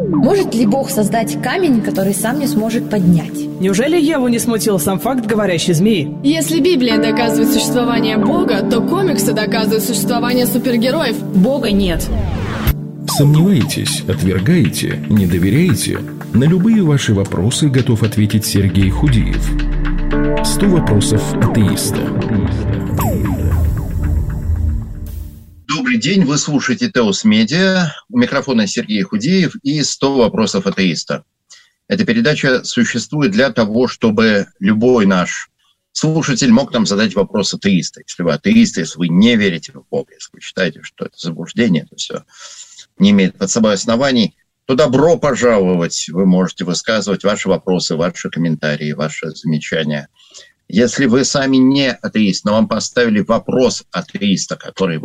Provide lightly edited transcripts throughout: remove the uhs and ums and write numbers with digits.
Может ли Бог создать камень, который сам не сможет поднять? Неужели Еву не смутил сам факт говорящей змеи? Если Библия доказывает существование Бога, то комиксы доказывают существование супергероев. Бога нет. Сомневаетесь, отвергаете, не доверяете? На любые ваши вопросы готов ответить Сергей Худиев. 100 вопросов атеиста. Добрый день, вы слушаете Теос Медиа. У микрофона Сергей Худиев и 100 вопросов атеиста. Эта передача существует для того, чтобы любой наш слушатель мог нам задать вопрос атеиста. Если вы атеист, если вы не верите в Бога, если вы считаете, что это заблуждение, это все не имеет под собой оснований, то добро пожаловать. Вы можете высказывать ваши вопросы, ваши комментарии, ваши замечания. Если вы сами не атеист, но вам поставили вопрос атеиста, который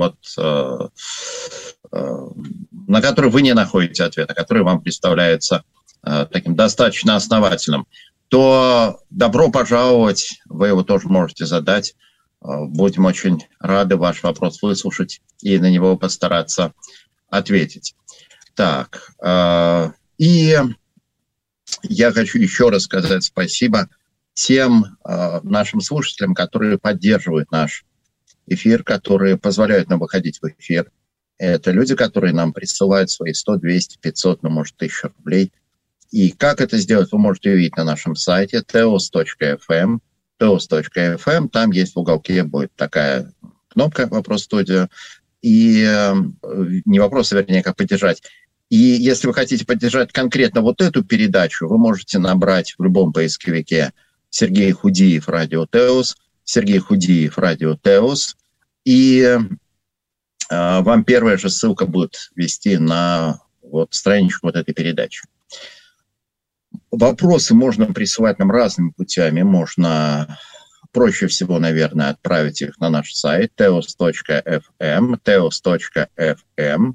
на который вы не находите ответа, который вам представляется таким достаточно основательным, то добро пожаловать, вы его тоже можете задать. Будем очень рады ваш вопрос выслушать и на него постараться ответить. Так, и я хочу еще раз сказать спасибо тем нашим слушателям, которые поддерживают наш эфир, которые позволяют нам выходить в эфир. Это люди, которые нам присылают свои 100, 200, 500, ну, может, 1000 рублей. И как это сделать, вы можете увидеть на нашем сайте teos.fm. teos.fm, там есть в уголке будет такая кнопка «Вопрос студию». И не вопрос, вернее, как поддержать. И если вы хотите поддержать конкретно вот эту передачу, вы можете набрать в любом поисковике Сергей Худиев, Радио Теос, Сергей Худиев, Радио Теос, и вам первая же ссылка будет вести на страничку вот этой передачи. Вопросы можно присылать нам разными путями. Можно проще всего, наверное, отправить их на наш сайт teos.fm, teos.fm,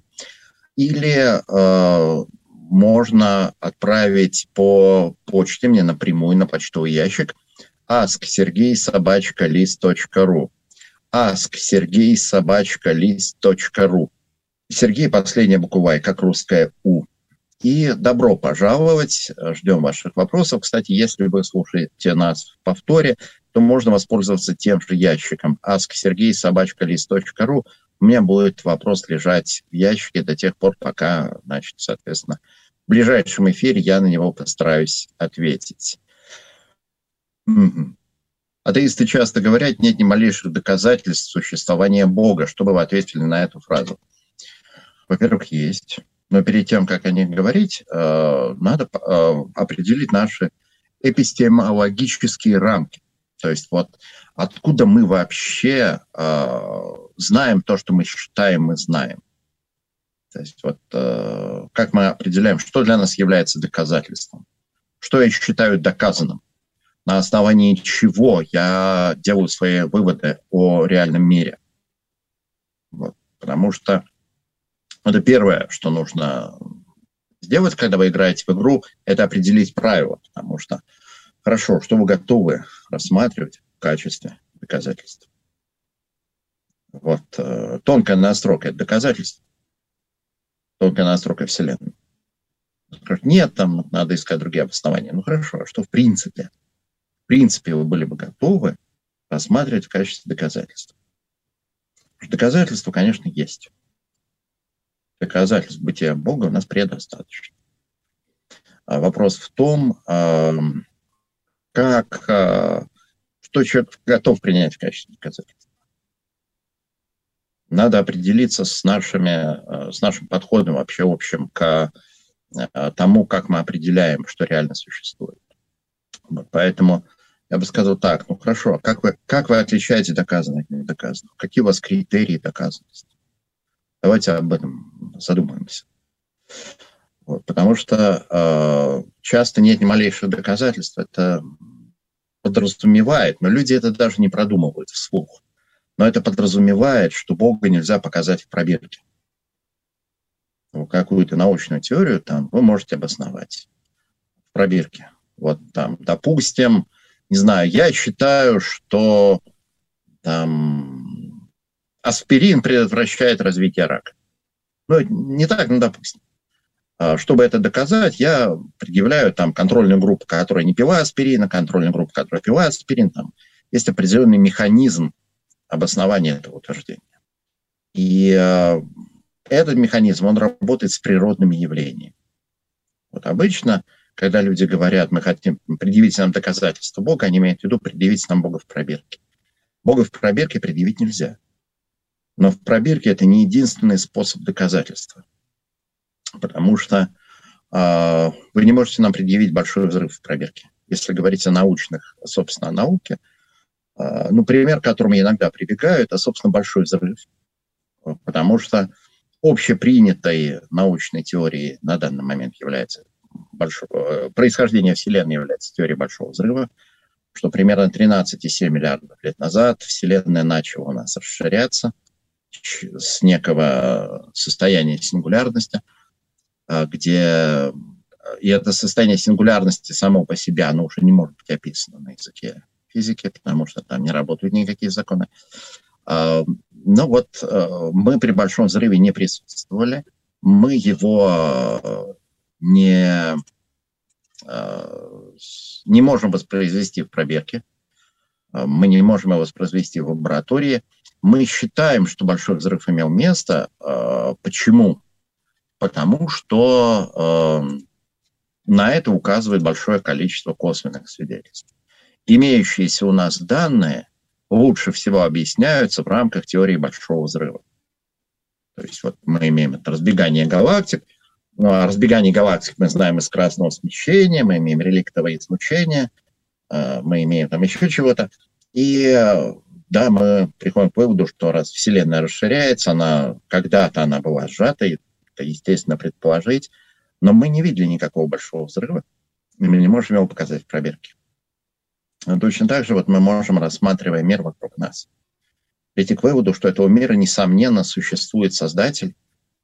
или можно отправить по почте мне напрямую на почтовый ящик asksergey@list.ru. asksergey@list.ru. Сергей, последняя буква, как русская У. И добро пожаловать, ждем ваших вопросов. Кстати, если вы слушаете нас в повторе, то можно воспользоваться тем же ящиком asksergey@list.ru. У меня будет вопрос лежать в ящике до тех пор, пока, соответственно, в ближайшем эфире я на него постараюсь ответить. Атеисты часто говорят, нет ни малейших доказательств существования Бога. Что бы вы ответили на эту фразу? Во-первых, есть. Но перед тем, как о них говорить, надо определить наши эпистемологические рамки. То есть откуда мы вообще знаем то, что мы считаем, мы знаем. То есть как мы определяем, что для нас является доказательством, что я считаю доказанным, на основании чего я делаю свои выводы о реальном мире. Потому что это первое, что нужно сделать, когда вы играете в игру, это определить правила. Потому что, хорошо, что вы готовы рассматривать в качестве доказательств. Тонкая настройка – это доказательство. Тонкая настройка Вселенной. Нет, там надо искать другие обоснования. Ну хорошо, а что в принципе? В принципе, вы были бы готовы рассматривать в качестве доказательства. Доказательства, конечно, есть. Доказательств бытия Бога у нас предостаточно. Вопрос в том, что человек готов принять в качестве доказательства. Надо определиться с нашим подходом вообще общим к тому, как мы определяем, что реально существует. Поэтому я бы сказал так, ну хорошо, как вы отличаете доказанное от недоказанного? Какие у вас критерии доказанности? Давайте об этом задумаемся. Потому что часто нет ни малейшего доказательства. Это подразумевает, но люди это даже не продумывают вслух. Но это подразумевает, что Бога нельзя показать в пробирке. Какую-то научную теорию там вы можете обосновать в пробирке. Допустим, не знаю, я считаю, что аспирин предотвращает развитие рака. Не так, допустим. Чтобы это доказать, я предъявляю там контрольную группу, которая не пила аспирин, контрольную группу, которая пила аспирин. Там есть определенный механизм обоснования этого утверждения. И этот механизм, он работает с природными явлениями. Вот обычно, когда люди говорят, мы хотим предъявить нам доказательства Бога, они имеют в виду предъявить нам Бога в пробирке. Бога в пробирке предъявить нельзя. Но в пробирке это не единственный способ доказательства. Потому что вы не можете нам предъявить большой взрыв в пробирке. Если говорить о научных, собственно, о науке, пример, к которому я иногда прибегаю, это, собственно, большой взрыв. Потому что общепринятой научной теорией на данный момент является происхождение Вселенной является теорией большого взрыва, что примерно 13,7 миллиардов лет назад Вселенная начала у нас расширяться с некого состояния сингулярности, где и это состояние сингулярности само по себе, оно уже не может быть описано на языке физики, потому что там не работают никакие законы. Но вот мы при большом взрыве не присутствовали, мы его не можем воспроизвести в пробирке, мы не можем его воспроизвести в лаборатории. Мы считаем, что большой взрыв имел место. Почему? Потому что на это указывает большое количество косвенных свидетельств. Имеющиеся у нас данные лучше всего объясняются в рамках теории большого взрыва. То есть вот мы имеем это разбегание галактик. Разбегание галактик мы знаем из красного смещения, мы имеем реликтовое излучение, мы имеем там еще чего-то. И да, мы приходим к выводу, что раз Вселенная расширяется, когда-то она была сжата, и это естественно предположить, но мы не видели никакого большого взрыва, и мы не можем его показать в пробирке. Точно так же вот мы можем, рассматривая мир вокруг нас, прийти к выводу, что этого мира, несомненно, существует Создатель,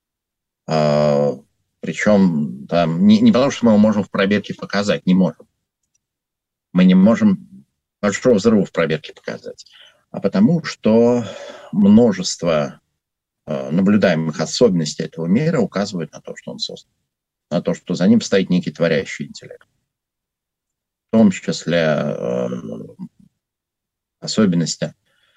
причем там, не потому, что мы его можем в пробирке показать, не можем. Мы не можем большого взрыва в пробирке показать, а потому что множество наблюдаемых особенностей этого мира указывают на то, что он создан, на то, что за ним стоит некий творящий интеллект. В том числе особенности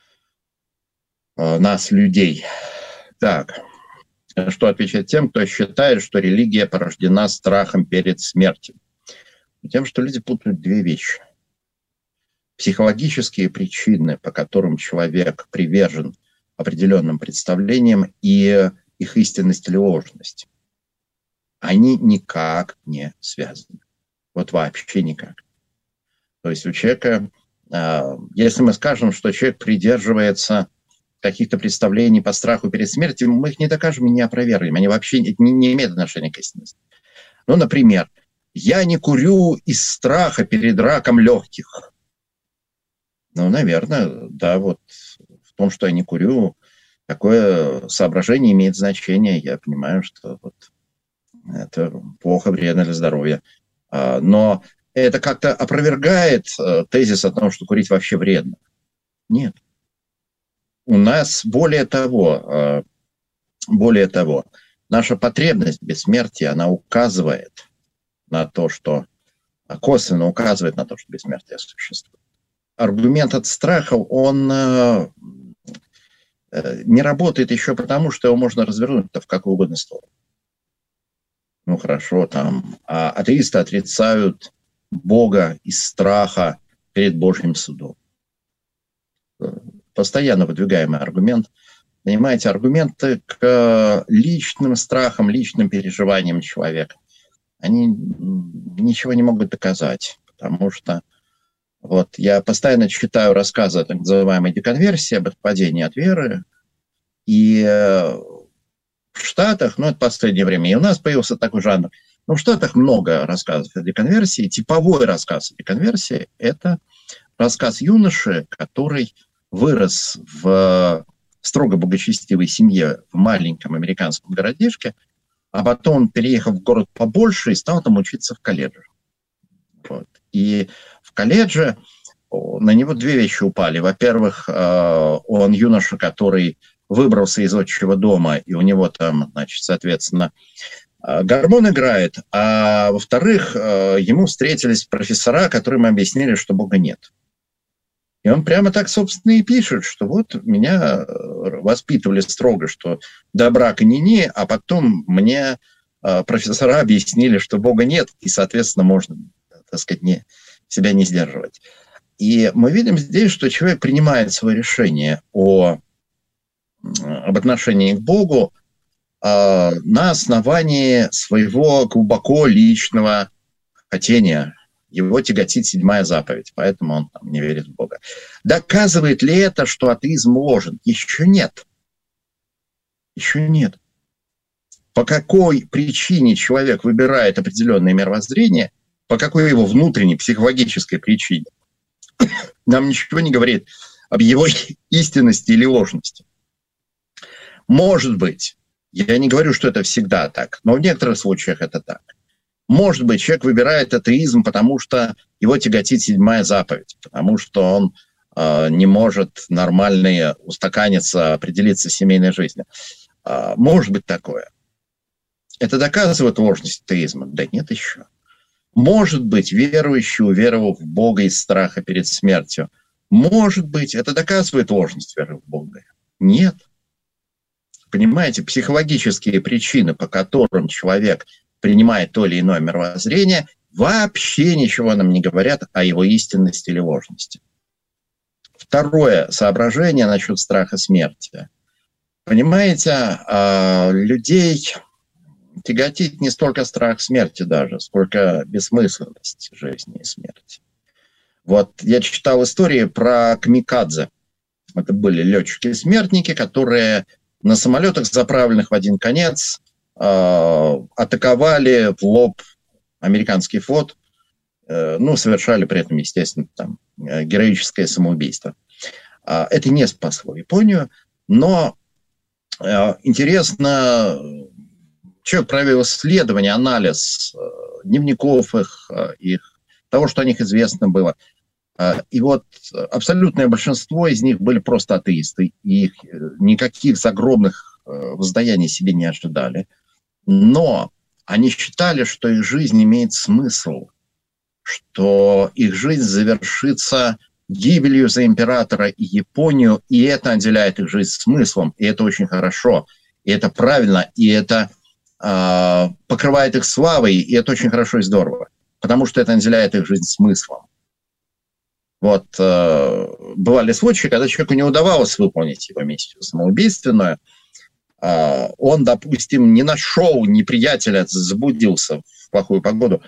нас, людей. Так, что отвечать тем, кто считает, что религия порождена страхом перед смертью? Тем, что люди путают две вещи. Психологические причины, по которым человек привержен определенным представлениям, и их истинность или ложность, они никак не связаны. Вот вообще никак. То есть у человека, если мы скажем, что человек придерживается каких-то представлений по страху перед смертью, мы их не докажем и не опровергнем. Они вообще не имеют отношения к истинности. Ну, например, я не курю из страха перед раком легких. Ну, наверное, да, вот в том, что я не курю, такое соображение имеет значение. Я понимаю, что вот это плохо, вредно для здоровья. Но это как-то опровергает тезис о том, что курить вообще вредно. Нет. У нас, более того, наша потребность в бессмертии, она указывает на то, что, косвенно указывает на то, что бессмертие существует. Аргумент от страха, он не работает еще потому, что его можно развернуть в какую угодно сторону. Ну хорошо, там атеисты отрицают Бога из страха перед Божьим судом. Постоянно выдвигаемый аргумент. Понимаете, аргументы к личным страхам, личным переживаниям человека, они ничего не могут доказать, потому что вот я постоянно читаю рассказы о так называемой деконверсии, об отпадении от веры, и в Штатах, ну это последнее время, и у нас появился такой жанр, но в Штатах много рассказов о деконверсии. Типовой рассказ о деконверсии – это рассказ юноши, который вырос в строго благочестивой семье в маленьком американском городишке, а потом он переехал в город побольше и стал там учиться в колледже. Вот. И в колледже на него две вещи упали. Во-первых, он юноша, который выбрался из отчего дома, и у него там, значит, соответственно, Гормон играет, а во-вторых, ему встретились профессора, которым объяснили, что Бога нет. И он прямо так, собственно, и пишет, что вот меня воспитывали строго, что до брака не-не, а потом мне профессора объяснили, что Бога нет, и, соответственно, можно, так сказать, себя не сдерживать. И мы видим здесь, что человек принимает свое решение об отношении к Богу на основании своего глубоко личного хотения. Его тяготит 7-я заповедь, поэтому он не верит в Бога. Доказывает ли это, что атеизм ложен? Еще нет. Еще нет. По какой причине человек выбирает определенное мировоззрение, по какой его внутренней психологической причине, нам ничего не говорит об его истинности или ложности. Может быть, я не говорю, что это всегда так, но в некоторых случаях это так. Может быть, человек выбирает атеизм, потому что его тяготит 7-я заповедь, потому что он не может нормально устаканиться, определиться в семейной жизни. Может быть такое. Это доказывает ложность атеизма? Да нет еще. Может быть, верующий, уверовав в Бога из страха перед смертью. Может быть, это доказывает ложность веры в Бога? Нет. Понимаете, психологические причины, по которым человек принимает то или иное мировоззрение, вообще ничего нам не говорят о его истинности или ложности. Второе соображение насчет страха смерти. Понимаете, людей тяготит не столько страх смерти даже, сколько бессмысленность жизни и смерти. Вот я читал истории про камикадзе. Это были летчики-смертники, которые на самолетах, заправленных в один конец, атаковали в лоб американский флот, совершали при этом, естественно, героическое самоубийство. Это не спасло Японию, но интересно, человек провел исследование, анализ дневников их, того, что о них известно было. И вот абсолютное большинство из них были просто атеисты, и их никаких загробных воздаяний себе не ожидали. Но они считали, что их жизнь имеет смысл, что их жизнь завершится гибелью за императора и Японию, и это отделяет их жизнь смыслом, и это очень хорошо, и это правильно, и это покрывает их славой, и это очень хорошо и здорово, потому что это отделяет их жизнь смыслом. Вот бывали случаи, когда человеку не удавалось выполнить его миссию самоубийственную, он, допустим, не нашел неприятеля, заблудился в плохую погоду,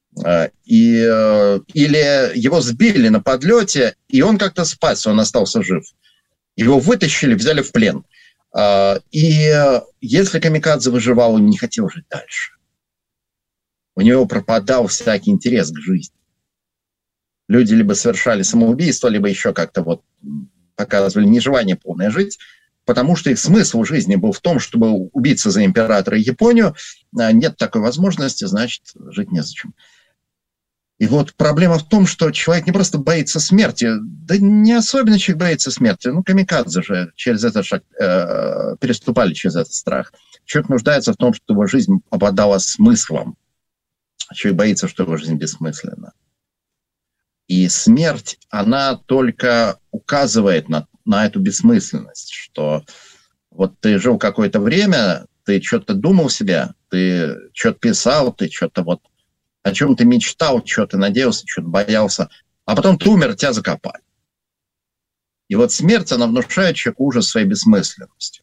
или его сбили на подлете, и он как-то спасся, он остался жив. Его вытащили, взяли в плен. И если камикадзе выживал, он не хотел жить дальше. У него пропадал всякий интерес к жизни. Люди либо совершали самоубийство, либо еще как-то показывали нежелание полное жить, потому что их смысл жизни был в том, чтобы убиться за императора и Японию. Нет такой возможности, значит, жить незачем. И вот проблема в том, что человек не просто боится смерти, да не особенно человек боится смерти. Камикадзе же через этот шаг переступали через этот страх. Человек нуждается в том, чтобы его жизнь обладала смыслом. Человек боится, что его жизнь бессмысленна. И смерть, она только указывает на эту бессмысленность, что вот ты жил какое-то время, ты что-то думал себе, ты что-то писал, ты что-то о чем ты мечтал, что-то надеялся, что-то боялся, а потом ты умер, тебя закопали. И вот смерть, она внушает человеку ужас своей бессмысленностью.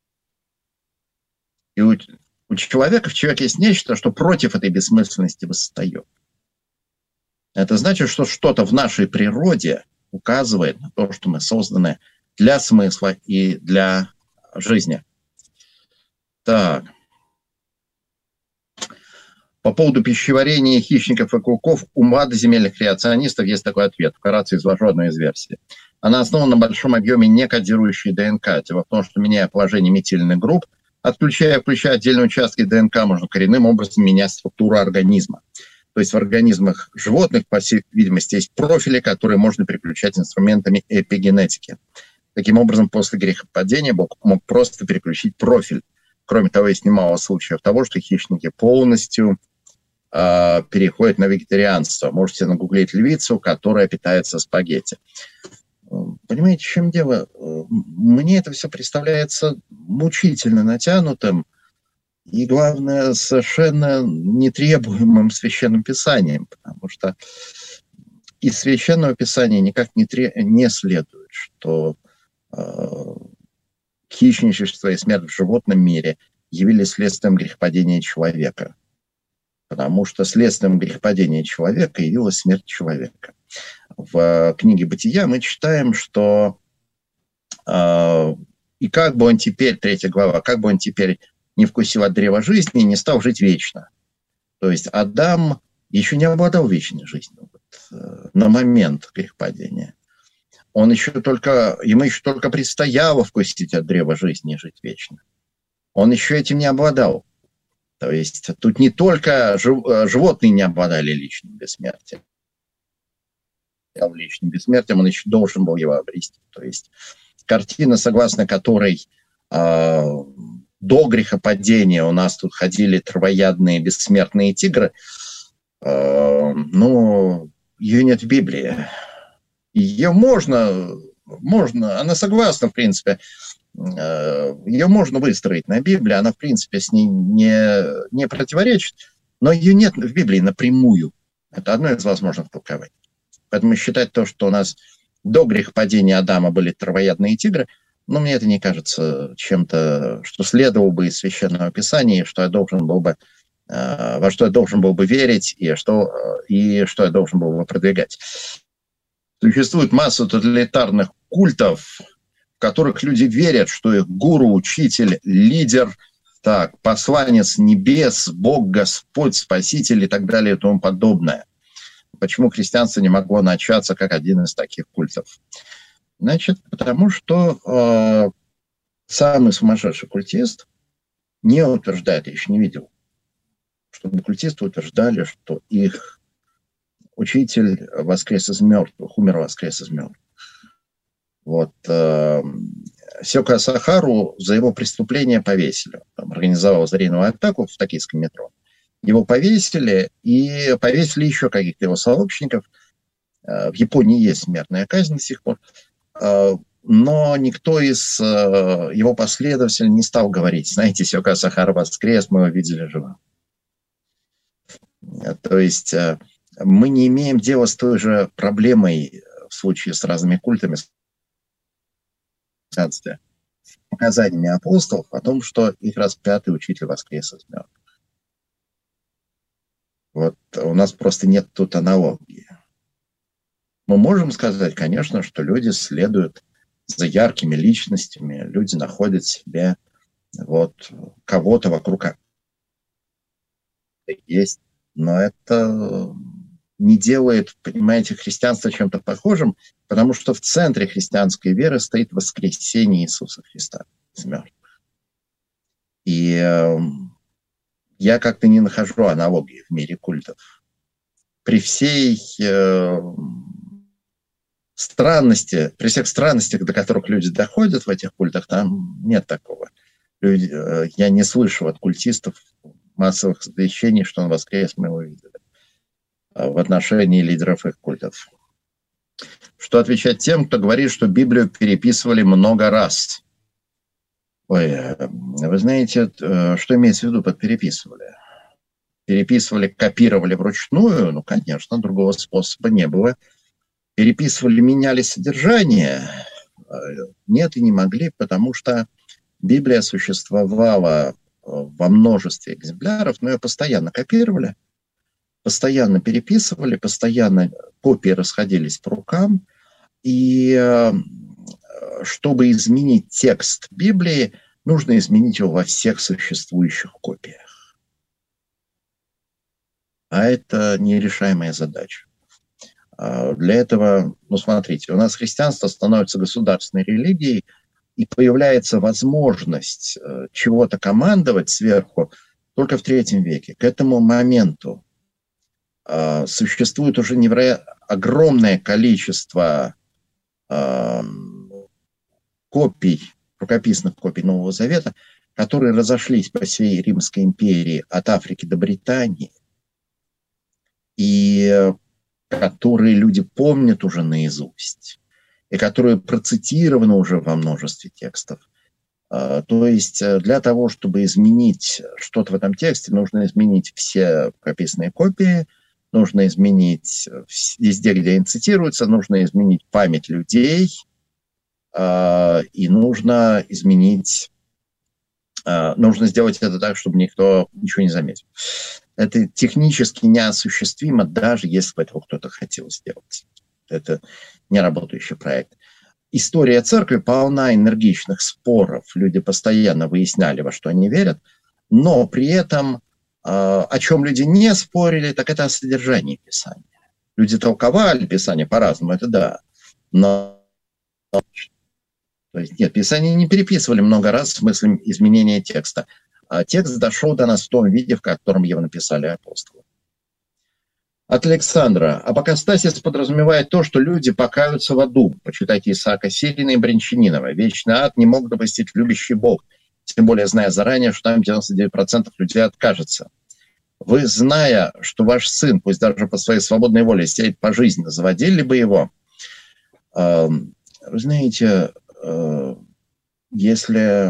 И у человека, в человеке есть нечто, что против этой бессмысленности восстает. Это значит, что что-то в нашей природе указывает на то, что мы созданы для смысла и для жизни. Так. По поводу пищеварения хищников и клыков у младоземельных креационистов есть такой ответ. Вкратце изложу одну из версий. Она основана на большом объеме некодирующей ДНК. Дело в том, что, меняя положение метильных групп, отключая и включая отдельные участки ДНК, можно коренным образом менять структуру организма. То есть в организмах животных, по всей видимости, есть профили, которые можно переключать инструментами эпигенетики. Таким образом, после грехопадения Бог мог просто переключить профиль. Кроме того, есть немало случаев того, что хищники полностью переходят на вегетарианство. Можете нагуглить львицу, которая питается спагетти. Понимаете, в чем дело? Мне это все представляется мучительно натянутым и, главное, совершенно нетребуемым Священным Писанием, потому что из Священного Писания никак не следует, что хищничество и смерть в животном мире явились следствием грехопадения человека. Потому что следствием грехопадения человека явилась смерть человека. В книге «Бытия» мы читаем, что и как бы он теперь, 3 глава, как бы он теперь не вкусил от древа жизни и не стал жить вечно. То есть Адам еще не обладал вечной жизнью на момент грехопадения. Ему еще только предстояло вкусить от древа жизни и жить вечно. Он еще этим не обладал. То есть тут не только животные не обладали личным бессмертием. Личным бессмертием он еще должен был его обрести. То есть картина, согласно которой до грехопадения у нас тут ходили травоядные бессмертные тигры, ее нет в Библии. Ее можно, она согласна, в принципе, ее можно выстроить на Библии, она, в принципе, с ней не противоречит, но ее нет в Библии напрямую. Это одно из возможных толкований. Поэтому считать то, что у нас до грехопадения Адама были травоядные тигры, мне это не кажется чем-то, что следовало бы из Священного Писания, во что я должен был бы верить, и что я должен был бы продвигать. Существует масса тоталитарных культов, в которых люди верят, что их гуру, учитель, лидер, посланец небес, Бог, Господь, Спаситель и так далее и тому подобное. Почему христианство не могло начаться как один из таких культов? Значит, потому что самый сумасшедший культист не утверждает, я еще не видел, чтобы культисты утверждали, что их учитель воскрес из мертвых, воскрес из мертвых. Сёко Асахару за его преступление повесили. Он организовал зрительную атаку в токийском метро. Его повесили, и повесили еще каких-то его сообщников. В Японии есть смертная казнь до сих пор. Но никто из его последователей не стал говорить: знаете, Сёко Асахару воскрес, мы его видели живым. То есть мы не имеем дела с той же проблемой в случае с разными культами, с показаниями апостолов о том, что их распятый учитель воскрес из мертвых. У нас просто нет тут аналогии. Мы можем сказать, конечно, что люди следуют за яркими личностями, люди находят себе кого-то вокруг есть, но это не делает, понимаете, христианство чем-то похожим, потому что в центре христианской веры стоит воскресение Иисуса Христа из мертвых. И я как-то не нахожу аналогии в мире культов. При всей странности, при всех странностях, до которых люди доходят в этих культах, там нет такого. Я не слышу от культистов массовых извещений, что он воскрес, мы его видели, в отношении лидеров их культов. Что отвечать тем, кто говорит, что Библию переписывали много раз? Вы знаете, что имеется в виду под переписывали? Переписывали, копировали вручную? Конечно, другого способа не было. Переписывали, меняли содержание? Нет, и не могли, потому что Библия существовала во множестве экземпляров, но ее постоянно копировали, постоянно переписывали, постоянно копии расходились по рукам. И чтобы изменить текст Библии, нужно изменить его во всех существующих копиях. А это нерешаемая задача. Для этого, смотрите, у нас христианство становится государственной религией, и появляется возможность чего-то командовать сверху только в III веке. К этому моменту существует уже огромное количество копий, рукописных копий Нового Завета, которые разошлись по всей Римской империи от Африки до Британии, и которые люди помнят уже наизусть, и которые процитированы уже во множестве текстов. То есть для того, чтобы изменить что-то в этом тексте, нужно изменить все прописанные копии, нужно изменить везде, где они цитируются, нужно изменить память людей, и нужно сделать это так, чтобы никто ничего не заметил. Это технически неосуществимо, даже если бы этого кто-то хотел сделать. Это неработающий проект. История церкви полна энергичных споров. Люди постоянно выясняли, во что они верят, но при этом о чем люди не спорили, так это о содержании Писания. Люди толковали Писание по-разному, это да, но то есть, нет, Писание не переписывали много раз в смысле изменения текста. А текст дошел до нас в том виде, в котором его написали апостолы. От Александра. Апокастасис подразумевает то, что люди покаются в аду. Почитайте Исаака Сирина и Брянчанинова. Вечный ад не мог допустить любящий Бог, тем более зная заранее, что там 99% людей откажется. Вы, зная, что ваш сын, пусть даже по своей свободной воле, сеет пожизненно, заводили бы его? Вы знаете, если...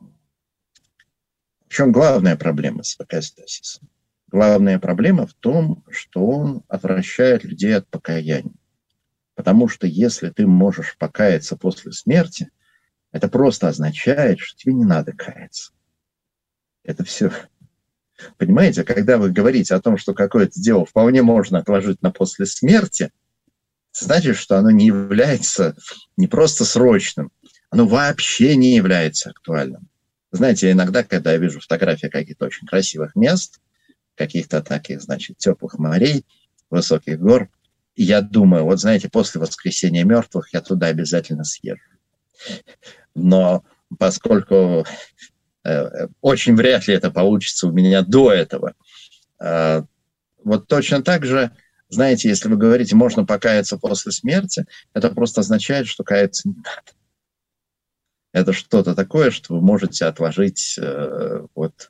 В чем главная проблема с апокастасисом? Главная проблема в том, что он отвращает людей от покаяния. Потому что если ты можешь покаяться после смерти, это просто означает, что тебе не надо каяться. Это все. Понимаете, когда вы говорите о том, что какое-то дело вполне можно отложить на после смерти, значит, что оно не является не просто срочным, оно вообще не является актуальным. Знаете, иногда, когда я вижу фотографии каких-то очень красивых мест, каких-то таких, значит, теплых морей, высоких гор, и я думаю, вот знаете, после воскресения мертвых я туда обязательно съезжу. Но поскольку очень вряд ли это получится у меня до этого, вот точно так же, знаете, если вы говорите, можно покаяться после смерти, это просто означает, что каяться не надо. Это что-то такое, что вы можете отложить вот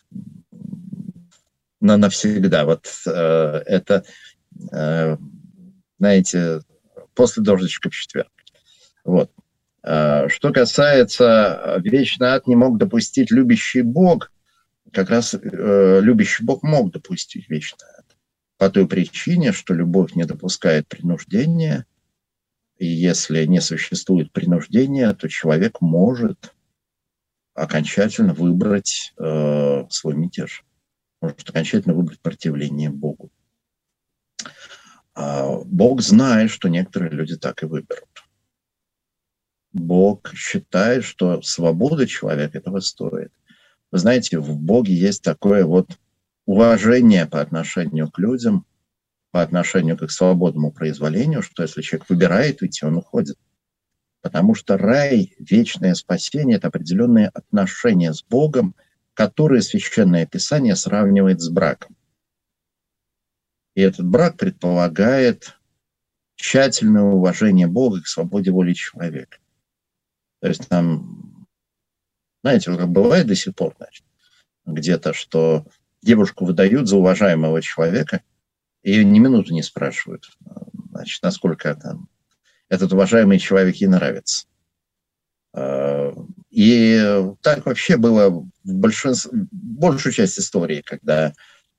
навсегда. Вот это, знаете, после дождичка в четверг. Вот. Что касается вечный ад не мог допустить любящий Бог, как раз любящий Бог мог допустить вечный ад. По той причине, что любовь не допускает принуждения, и если не существует принуждения, то человек может окончательно выбрать свой мятеж, может окончательно выбрать противление Богу. Бог знает, что некоторые люди так и выберут. Бог считает, что свобода человека этого стоит. Вы знаете, в Боге есть такое вот уважение по отношению к людям, по отношению к их свободному произволению, что если человек выбирает уйти, он уходит. Потому что рай, вечное спасение – это определенные отношения с Богом, которые Священное Писание сравнивает с браком. И этот брак предполагает тщательное уважение Бога к свободе воли человека. То есть там, знаете, как бывает до сих пор, значит, где-то, что девушку выдают за уважаемого человека, и ее ни минуту не спрашивают, значит, насколько там этот уважаемый человек ей нравится. И так вообще было в большую часть истории, когда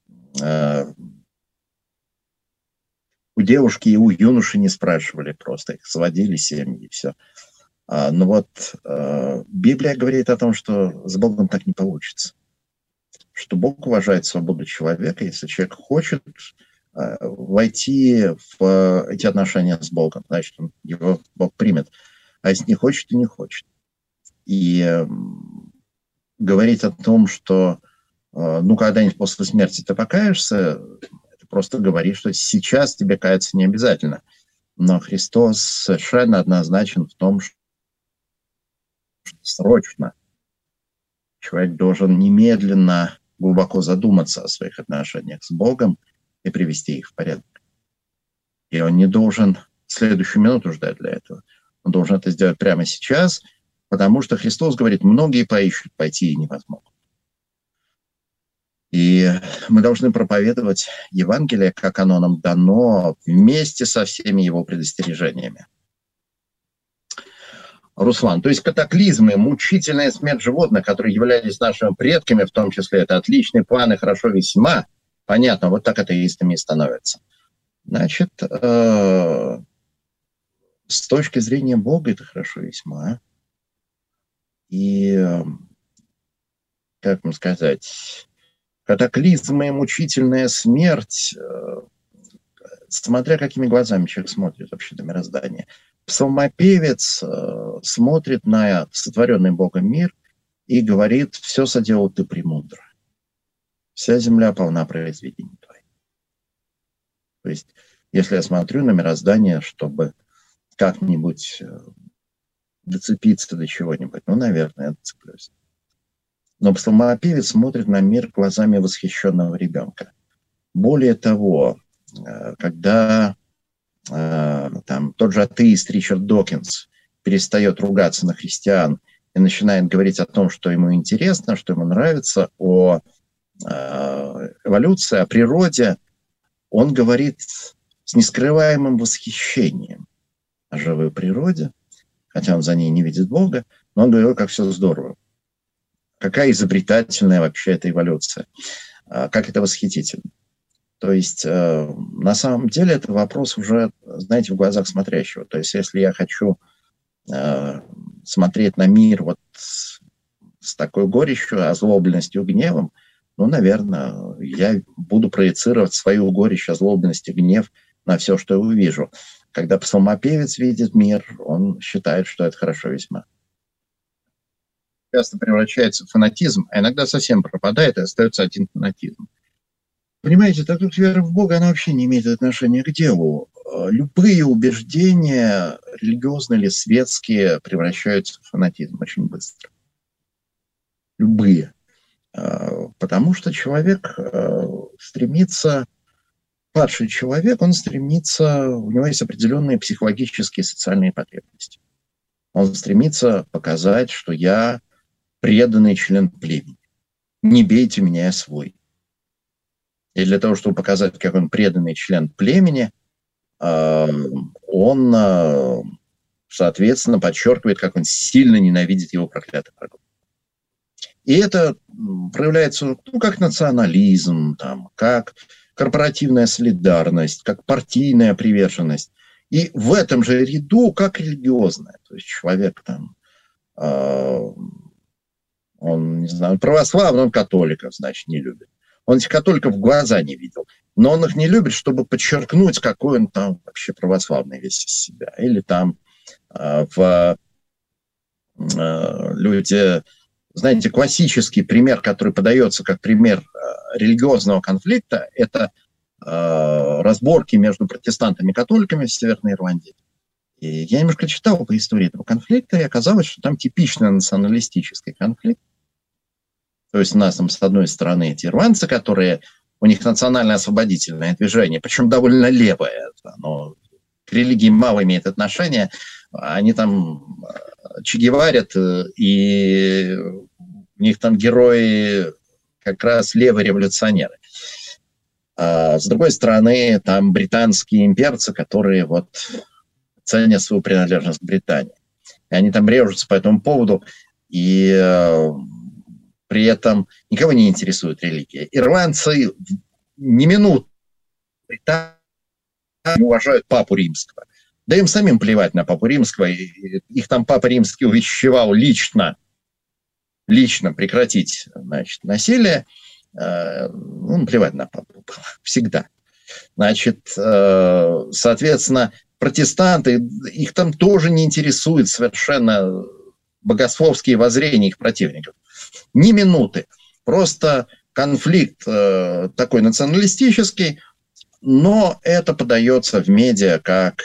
у девушки и у юноши не спрашивали просто, их сводили семьи и все. Но вот Библия говорит о том, что с Богом так не получится. Что Бог уважает свободу человека, если человек хочет войти в эти отношения с Богом, значит, его Бог примет. А если не хочет, то не хочет. И говорить о том, что ну, когда-нибудь после смерти ты покаешься, это просто говорит, что сейчас тебе каяться не обязательно. Но Христос совершенно однозначен в том, что срочно человек должен немедленно глубоко задуматься о своих отношениях с Богом и привести их в порядок. И он не должен следующую минуту ждать для этого. Он должен это сделать прямо сейчас Потому что Христос говорит, многие поищут, пойти и не возмогут. И мы должны проповедовать Евангелие, как оно нам дано, вместе со всеми его предостережениями. Руслан, то есть катаклизмы, мучительная смерть животных, которые являлись нашими предками, в том числе, это отличный план и хорошо весьма. Понятно, вот так атеистами и становятся. Значит, с точки зрения Бога это хорошо весьма. И, как вам сказать, катаклизмы, мучительная смерть, смотря какими глазами человек смотрит вообще на мироздание. Псалмопевец смотрит на сотворенный Богом мир и говорит, все соделал ты премудро. Вся земля полна произведений твоих. То есть, если я смотрю на мироздание, чтобы как-нибудь доцепиться до чего-нибудь, ну, наверное, я доцеплюсь. Но псалмопевец смотрит на мир глазами восхищенного ребенка. Более того, когда там тот же атеист Ричард Докинс перестает ругаться на христиан и начинает говорить о том, что ему интересно, что ему нравится, о эволюции, о природе, он говорит с нескрываемым восхищением о живой природе, хотя он за ней не видит Бога, но он говорил, как все здорово. Какая изобретательная вообще эта эволюция, как это восхитительно. То есть, на самом деле, это вопрос уже, знаете, в глазах смотрящего. То есть, если я хочу смотреть на мир вот с такой горечью, озлобленностью, гневом, ну, наверное, я буду проецировать свою горечь, озлобленность и гнев на все, что я увижу. Когда псалмопевец видит мир, он считает, что это хорошо весьма. Часто превращается в фанатизм, а иногда совсем пропадает, и остается один фанатизм. Понимаете, так как вера в Бога, она вообще не имеет отношения к делу. Любые убеждения, религиозные или светские, превращаются в фанатизм очень быстро. Любые. Потому что человек стремится, падший человек, он стремится, у него есть определенные психологические и социальные потребности. Он стремится показать, что я преданный член племени. Не бейте меня, я свой. И для того, чтобы показать, как он преданный член племени, он, соответственно, подчеркивает, как он сильно ненавидит его проклятых врагов. И это проявляется, ну, как национализм, там, как корпоративная солидарность, как партийная приверженность. И в этом же ряду как религиозная. То есть человек там, он, не знаю, православный, он католиков, значит, не любит. Он этих католиков в глаза не видел. Но он их не любит, чтобы подчеркнуть, какой он там вообще православный весь из себя. Или там люди... Знаете, классический пример, который подается как пример религиозного конфликта, это разборки между протестантами и католиками в Северной Ирландии. И я немножко читал по истории этого конфликта, и оказалось, что там типичный националистический конфликт. То есть у нас там с одной стороны эти ирландцы, которые, у них национально-освободительное движение, причем довольно левое, оно к религии мало имеет отношения, они там чегеварят, и у них там герои как раз левые революционеры. А с другой стороны, там британские имперцы, которые вот ценят свою принадлежность к Британии. И они там режутся по этому поводу, и при этом никого не интересует религия. Ирландцы ни минуты не уважают Папу Римского. Да им самим плевать на Папу Римского. Их там Папа Римский увещевал лично прекратить, значит, насилие. Ну, плевать на Папу. Всегда. Значит, соответственно, протестанты, их там тоже не интересует совершенно богословские воззрения их противников. Ни минуты. Просто конфликт такой националистический, но это подается в медиа как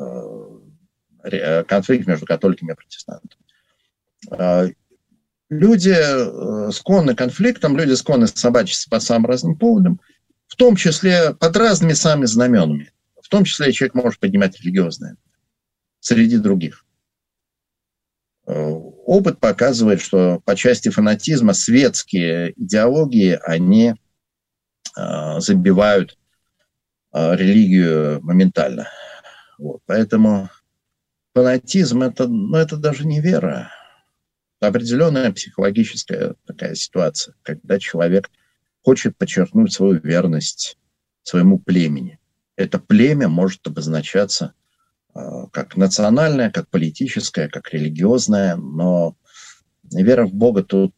конфликт между католиками и протестантами. Люди склонны к конфликтам, люди склонны собачиться по самым разным поводам, в том числе под разными самыми знаменами. В том числе человек может поднимать религиозное среди других. опыт показывает, что по части фанатизма светские идеологии, они забивают религию моментально. Вот. Поэтому фанатизм это даже не вера. Это определенная психологическая такая ситуация, когда человек хочет подчеркнуть свою верность своему племени. Это племя может обозначаться как национальное, как политическое, как религиозное, но вера в Бога тут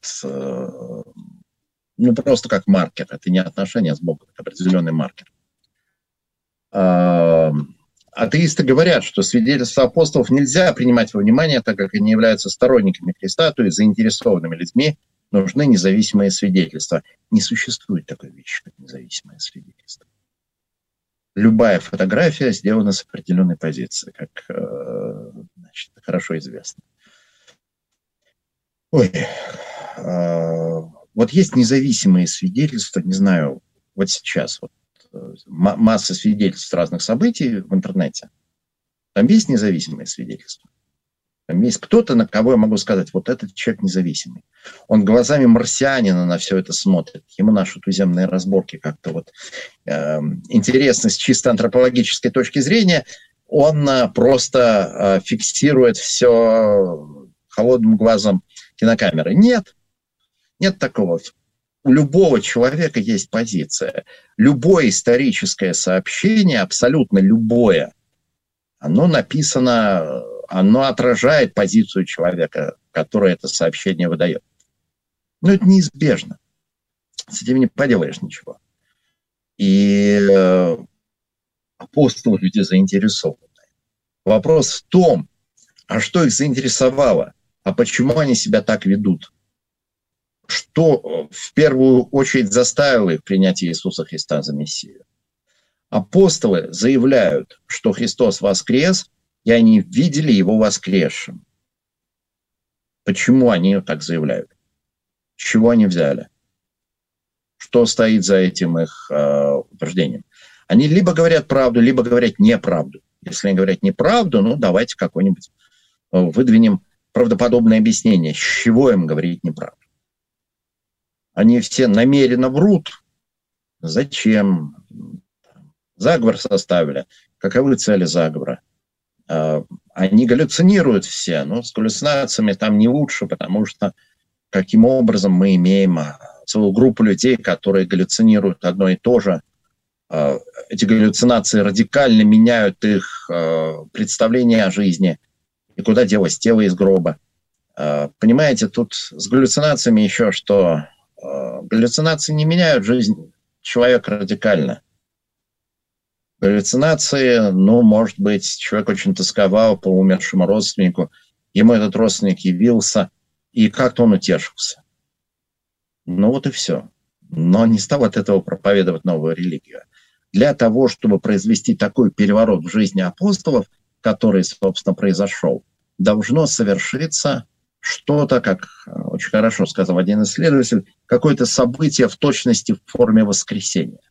просто как маркер. Это не отношение с Богом, это определенный маркер. Атеисты говорят, что свидетельства апостолов нельзя принимать во внимание, так как они являются сторонниками Христа, то есть заинтересованными людьми, нужны независимые свидетельства. Не существует такой вещи, как независимое свидетельство. Любая фотография сделана с определенной позиции, как хорошо известно. Вот есть независимые свидетельства, не знаю, вот сейчас масса свидетельств разных событий в интернете. Там есть независимые свидетельства. Там есть кто-то, на кого я могу сказать, вот этот человек независимый. Он глазами марсианина на все это смотрит. Ему наши туземные разборки как-то интересны с чисто антропологической точки зрения. Он просто фиксирует все холодным глазом кинокамеры. Нет такого. У любого человека есть позиция. Любое историческое сообщение, абсолютно любое, оно написано, оно отражает позицию человека, который это сообщение выдает. Но это неизбежно. С этим не поделаешь ничего. И апостолы люди заинтересованы. Вопрос в том, а что их заинтересовало? А почему они себя так ведут? Что в первую очередь заставило их принять Иисуса Христа за Мессию? Апостолы заявляют, что Христос воскрес, и они видели Его воскресшим. Почему они так заявляют? С чего они взяли? Что стоит за этим их утверждением? Они либо говорят правду, либо говорят неправду. Если они говорят неправду, давайте какой-нибудь выдвинем правдоподобное объяснение, с чего им говорить неправду. Они все намеренно врут. Зачем? Заговор составили. Каковы цели заговора? Они галлюцинируют все. С галлюцинациями там не лучше, потому что каким образом мы имеем целую группу людей, которые галлюцинируют одно и то же. Эти галлюцинации радикально меняют их представление о жизни. И куда делось тело из гроба? Понимаете, тут с галлюцинациями еще что... Галлюцинации не меняют жизнь человека радикально. Галлюцинации, может быть, человек очень тосковал по умершему родственнику, ему этот родственник явился, и как-то он утешился. Вот и все. Но не стал от этого проповедовать новую религию. Для того, чтобы произвести такой переворот в жизни апостолов, который, собственно, произошел, должно совершиться что-то, как очень хорошо сказал один исследователь, какое-то событие в точности в форме воскресения.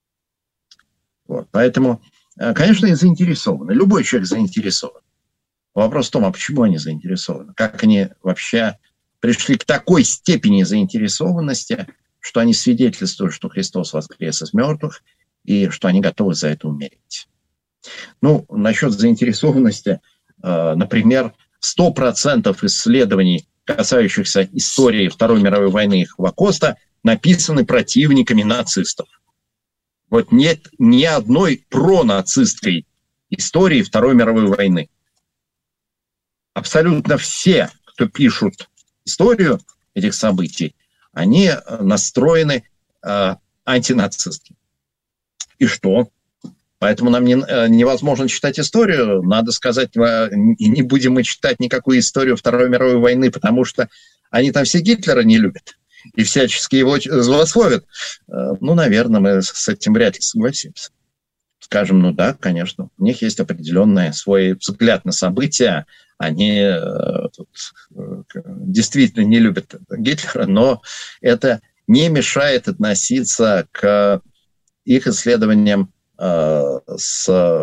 Поэтому, конечно, они заинтересованы. Любой человек заинтересован. Вопрос в том, а почему они заинтересованы? Как они вообще пришли к такой степени заинтересованности, что они свидетельствуют, что Христос воскрес из мертвых, и что они готовы за это умереть. Насчет заинтересованности, например, 100% исследований, касающихся истории Второй мировой войны и Холокоста, написаны противниками нацистов. Нет ни одной пронацистской истории Второй мировой войны. Абсолютно все, кто пишут историю этих событий, они настроены антинацистски. И что? Поэтому нам невозможно читать историю. Надо сказать, не будем мы читать никакую историю Второй мировой войны, потому что они там все Гитлера не любят и всячески его злословят. Наверное, мы с этим вряд ли согласимся. Скажем, да, конечно, у них есть определенный свой взгляд на события. Они действительно не любят Гитлера, но это не мешает относиться к их исследованиям с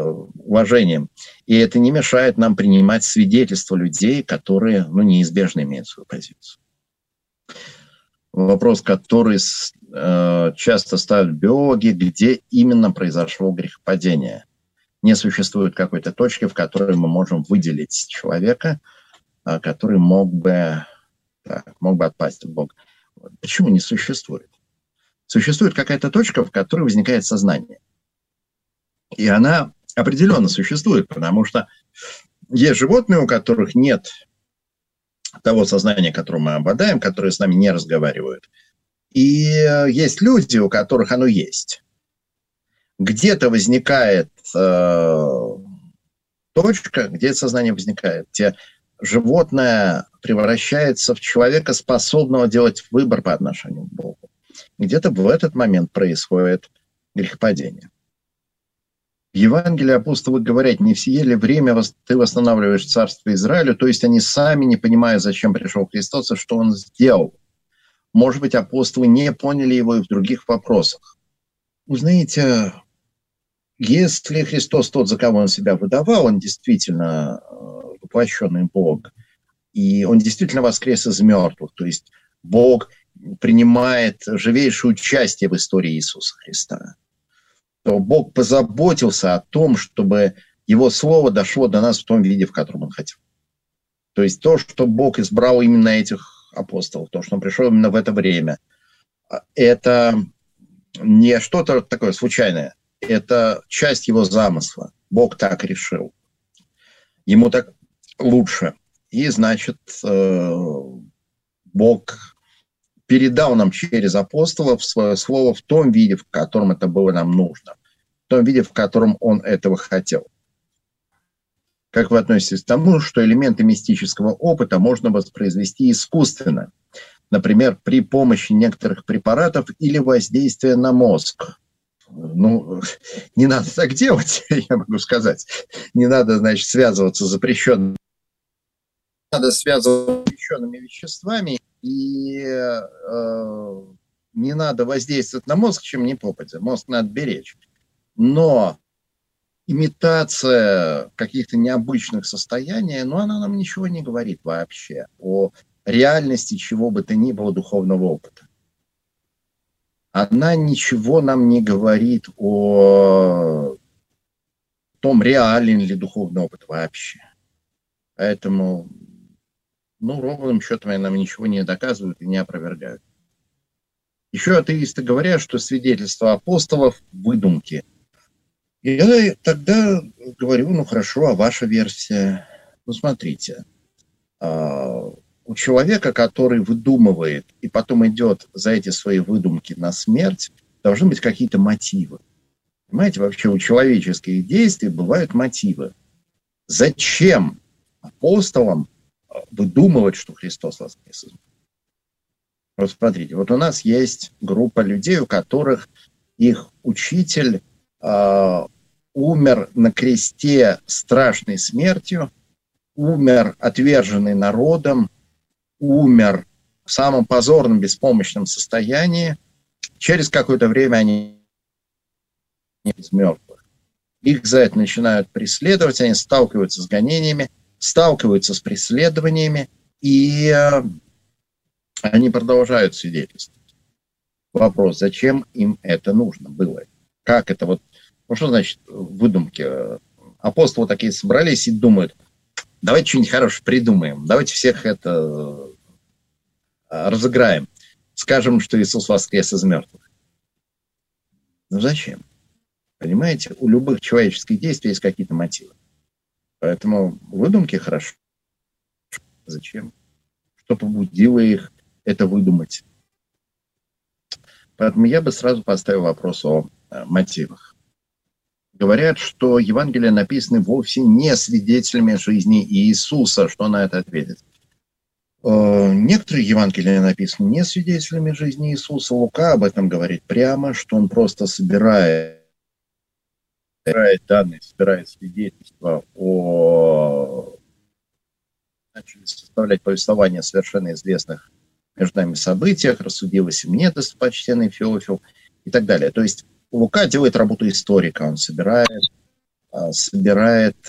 уважением. И это не мешает нам принимать свидетельства людей, которые неизбежно имеют свою позицию. Вопрос, который часто ставят биологи, где именно произошло грехопадение. Не существует какой-то точки, в которой мы можем выделить человека, который мог бы отпасть от Бога. Почему не существует? Существует какая-то точка, в которой возникает сознание. И она определенно существует, потому что есть животные, у которых нет того сознания, которым мы обладаем, которые с нами не разговаривают. И есть люди, у которых оно есть. Где-то возникает точка, где сознание возникает, где животное превращается в человека, способного делать выбор по отношению к Богу. Где-то в этот момент происходит грехопадение. В Евангелии апостолы говорят: не в сие ли время ты восстанавливаешь царство Израилю? То есть они сами не понимают, зачем пришел Христос и что он сделал. Может быть, апостолы не поняли его и в других вопросах. Вы знаете, если Христос тот, за кого он себя выдавал, он действительно воплощенный Бог, и он действительно воскрес из мертвых, то есть Бог принимает живейшее участие в истории Иисуса Христа, то Бог позаботился о том, чтобы Его Слово дошло до нас в том виде, в котором Он хотел. То есть то, что Бог избрал именно этих апостолов, то, что Он пришел именно в это время, это не что-то такое случайное, это часть Его замысла. Бог так решил. Ему так лучше. И, значит, Бог передал нам через апостолов свое слово в том виде, в котором это было нам нужно, в том виде, в котором он этого хотел. Как вы относитесь к тому, что элементы мистического опыта можно воспроизвести искусственно, например, при помощи некоторых препаратов или воздействия на мозг? Не надо так делать, я могу сказать. Не надо, значит, связываться с запрещенными. Надо связываться с запрещенными веществами, и не надо воздействовать на мозг, чем не попадя. Мозг надо беречь. Но имитация каких-то необычных состояний, она нам ничего не говорит вообще о реальности чего бы то ни было духовного опыта. Она ничего нам не говорит о том, реален ли духовный опыт вообще. Поэтому, ровным счетом нам ничего не доказывают и не опровергают. Еще атеисты говорят, что свидетельства апостолов – выдумки. И я тогда говорю, хорошо, а ваша версия? Смотрите, у человека, который выдумывает и потом идет за эти свои выдумки на смерть, должны быть какие-то мотивы. Понимаете, вообще у человеческих действий бывают мотивы. Зачем апостолам выдумывать, что Христос воскрес? Вот смотрите, вот у нас есть группа людей, у которых их учитель умер на кресте страшной смертью, умер отверженный народом, умер в самом позорном, беспомощном состоянии. Через какое-то время они из мертвых. Их за это начинают преследовать, они сталкиваются с гонениями, сталкиваются с преследованиями, и они продолжают свидетельствовать. Вопрос, зачем им это нужно было? Как это что значит выдумки? Апостолы такие собрались и думают: давайте что-нибудь хорошее придумаем, давайте всех это разыграем, скажем, что Иисус воскрес из мертвых. Зачем? Понимаете, у любых человеческих действий есть какие-то мотивы. Поэтому выдумки хорошо. Зачем? Что побудило их это выдумать? Поэтому я бы сразу поставил вопрос о мотивах. Говорят, что Евангелия написаны вовсе не свидетелями жизни Иисуса. Что на это ответить? Некоторые Евангелия написаны не свидетелями жизни Иисуса. Лука об этом говорит прямо, что он просто собирает данные, собирает свидетельства начали составлять повествования о совершенно известных между нами событиях, рассудилось им мне, достопочтенный Феофил, и так далее. То есть Лука делает работу историка, он собирает собирает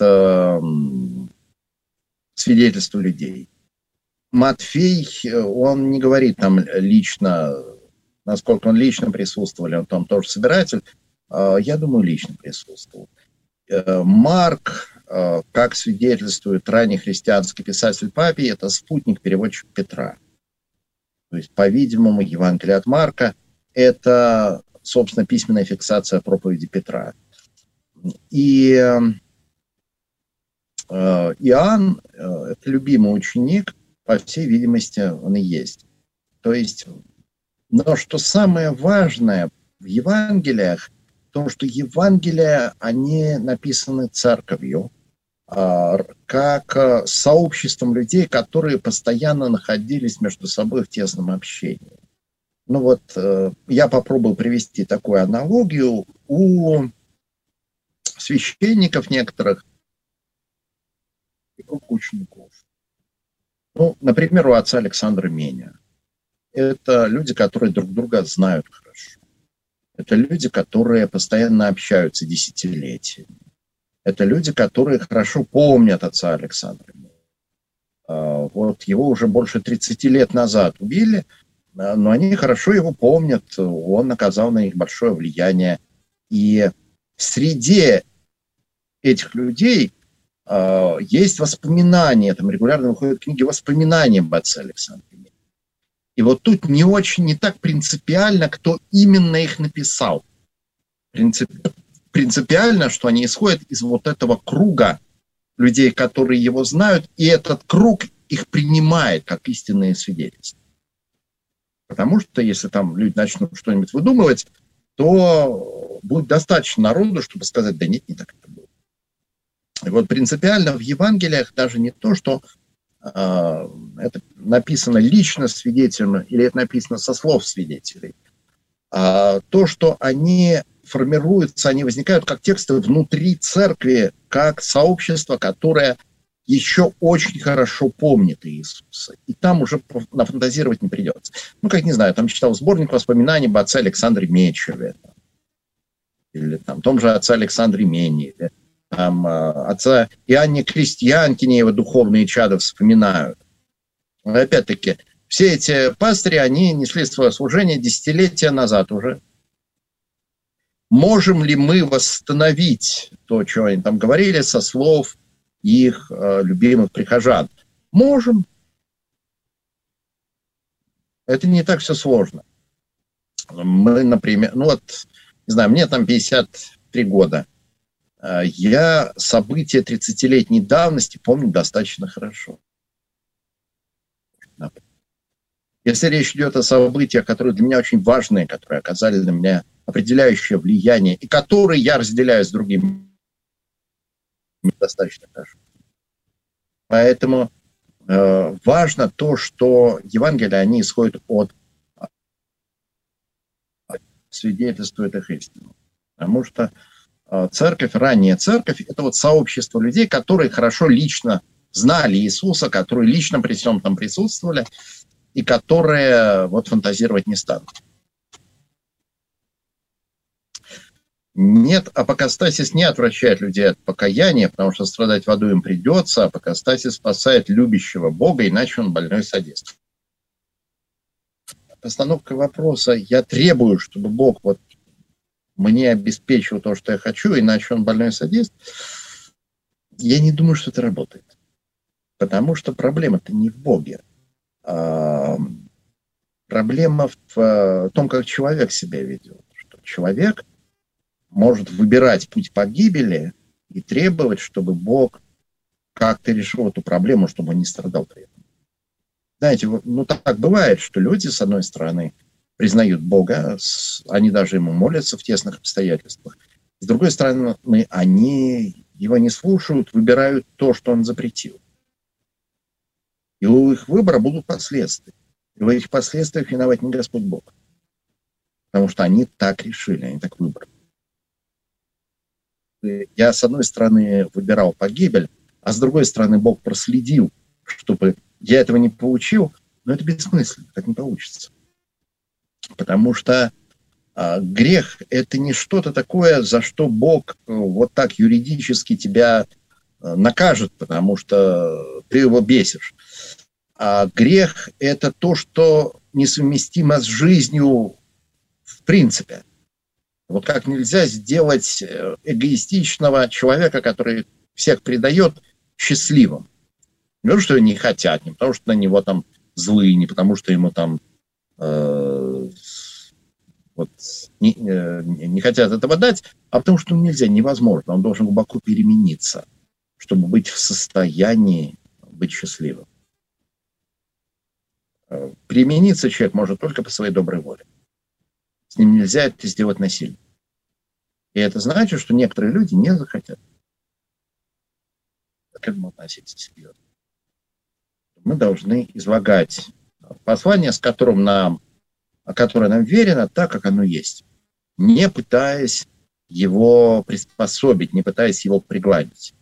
свидетельства людей. Матфей, он не говорит там лично, насколько он лично присутствовал, он там тоже собиратель. Я думаю, лично присутствовал. Марк, как свидетельствует ранний христианский писатель Папий, это спутник-переводчик Петра. То есть, по-видимому, Евангелие от Марка – это, собственно, письменная фиксация проповеди Петра. И Иоанн – это любимый ученик, по всей видимости, он и есть. То есть, но что самое важное в Евангелиях, то, что Евангелия, они написаны церковью, как сообществом людей, которые постоянно находились между собой в тесном общении. Ну вот, я попробую привести такую аналогию. У священников некоторых и у учеников. Ну, например, у отца Александра Меня. Это люди, которые друг друга знают хорошо. Это люди, которые постоянно общаются десятилетиями. Это люди, которые хорошо помнят отца Александра Меня. Вот его уже больше 30 лет назад убили, но они хорошо его помнят. Он оказал на них большое влияние. И среди этих людей есть воспоминания, там регулярно выходят книги воспоминаний об отце Александре Меня. И вот тут не так принципиально, кто именно их написал. Принципиально, что они исходят из вот этого круга людей, которые его знают, и этот круг их принимает как истинные свидетельства. Потому что если там люди начнут что-нибудь выдумывать, то будет достаточно народу, чтобы сказать, да нет, не так это было. И вот принципиально в Евангелиях даже не то, что это написано лично свидетелем или это написано со слов свидетелей, а то, что они формируются, они возникают как тексты внутри церкви, как сообщество, которое еще очень хорошо помнит Иисуса. И там уже нафантазировать не придется. Ну, как, не знаю, там читал сборник воспоминаний об отце Александре Мечеве, или там том же отце Александре Мене, или там отца Иоанне Крестьянкине, его духовные чада вспоминают. Но опять-таки, все эти пастыри, они несли свое служение десятилетия назад уже. Можем ли мы восстановить то, что они там говорили, со слов их любимых прихожан? Можем. Это не так все сложно. Мы, например, ну вот, не знаю, мне там 53 года. Я события 30-летней давности помню достаточно хорошо. Если речь идет о событиях, которые для меня очень важные, которые оказали на меня определяющее влияние, и которые я разделяю с другими, достаточно хорошо. Поэтому важно то, что Евангелия, они исходят от свидетельствует их истину. Потому что церковь, ранняя церковь, это вот сообщество людей, которые хорошо лично знали Иисуса, которые лично при всем там присутствовали, и которые вот фантазировать не станут. Нет, апокастасис не отвращает людей от покаяния, потому что страдать в аду им придется. Апокастасис спасает любящего Бога, иначе он больной садист. Постановка вопроса: я требую, чтобы Бог вот мне обеспечил то, что я хочу, иначе он больной садист. Я не думаю, что это работает. Потому что проблема-то не в Боге. Проблема в том, как человек себя ведет. Что человек может выбирать путь погибели и требовать, чтобы Бог как-то решил эту проблему, чтобы он не страдал при этом. Знаете, ну так бывает, что люди, с одной стороны, признают Бога, они даже ему молятся в тесных обстоятельствах. С другой стороны, они его не слушают, выбирают то, что он запретил. И у их выбора будут последствия. И в этих последствиях виноват не Господь Бог. Потому что они так решили, они так выбрали. Я, с одной стороны, выбирал погибель, а с другой стороны, Бог проследил, чтобы я этого не получил. Но это бессмысленно, так не получится. Потому что Грех – это не что-то такое, за что Бог вот так юридически тебя накажет, потому что ты его бесишь. А грех – это то, что несовместимо с жизнью в принципе. Вот как нельзя сделать эгоистичного человека, который всех предает, счастливым. Не потому, что не хотят, не потому, что на него там злые, не потому, что ему там не хотят этого дать, а потому, что нельзя, невозможно. Он должен глубоко перемениться, чтобы быть в состоянии быть счастливым. Перемениться человек может только по своей доброй воле. С ним нельзя это сделать насильно. И это значит, что некоторые люди не захотят. К этому относиться серьезно. Мы должны излагать послание, которое нам верено, так, как оно есть. Не пытаясь его приспособить, не пытаясь его пригладить.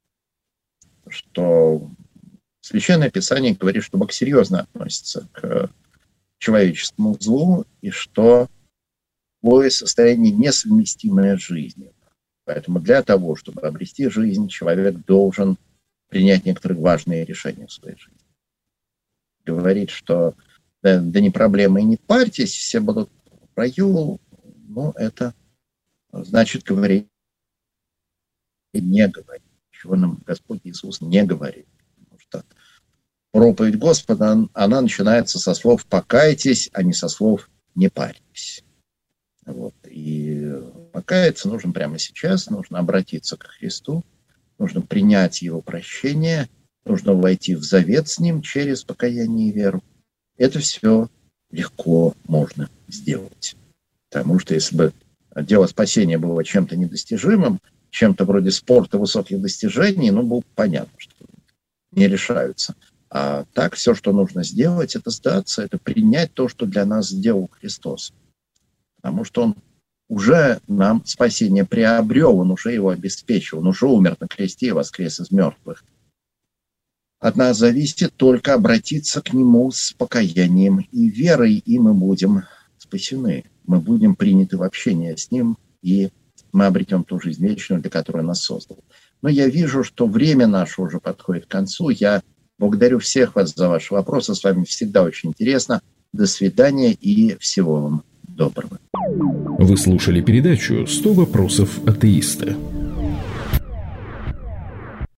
Что Священное Писание говорит, что Бог серьезно относится к человеческому злу, и что такое состояние несовместимое с жизнью. Поэтому для того, чтобы обрести жизнь, человек должен принять некоторые важные решения в своей жизни. Говорит, что да не проблема и не парьтесь, все будут в раю, но это значит говорить и не говорить. Чего нам Господь Иисус не говорит. Потому что проповедь Господа, она начинается со слов «покайтесь», а не со слов «не парьтесь». Вот. И покаяться нужно прямо сейчас, нужно обратиться к Христу, нужно принять Его прощение, нужно войти в завет с Ним через покаяние и веру. Это все легко можно сделать. Потому что если бы дело спасения было чем-то недостижимым, чем-то вроде спорта высоких достижений, было бы понятно, что не решаются. А так все, что нужно сделать, это сдаться, это принять то, что для нас сделал Христос. Потому что Он уже нам спасение приобрел, Он уже его обеспечил, Он уже умер на кресте и воскрес из мертвых. От нас зависит только обратиться к Нему с покаянием и верой, и мы будем спасены. Мы будем приняты в общение с Ним, и мы обретем ту жизнь вечную, для которой нас создал. Но я вижу, что время наше уже подходит к концу. Я благодарю всех вас за ваши вопросы. С вами всегда очень интересно. До свидания и всего вам доброго. Вы слушали передачу «100 вопросов атеиста».